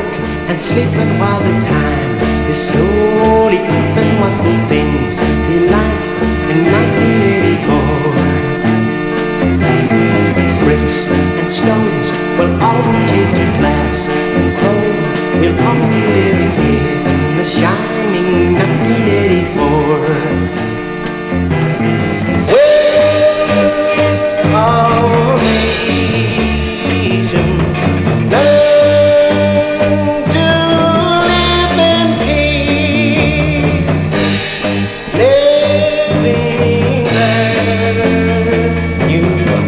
work and sleeping while the time is slowly creeping. What will things be like in 1984? Bricks and stones will all be changed to glass, and chrome will all be living in the shining 1984. All nations learn to live in peace, living there. You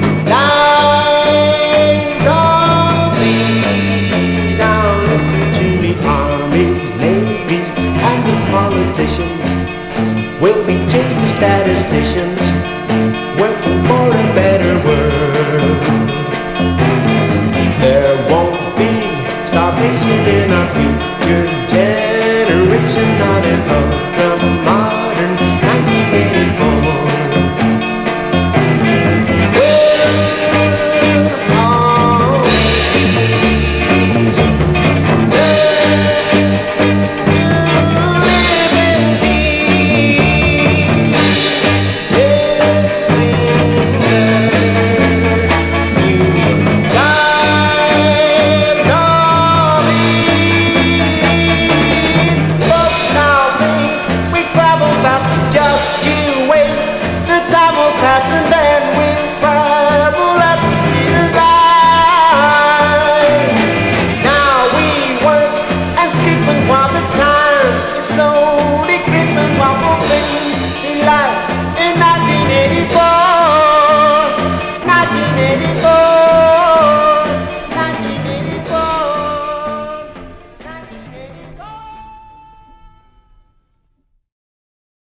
guys all these now listen to me. Armies, navies, and the politicians will be changed to statisticians, working for a better world. There won't be starvation in our future generation, not an ultra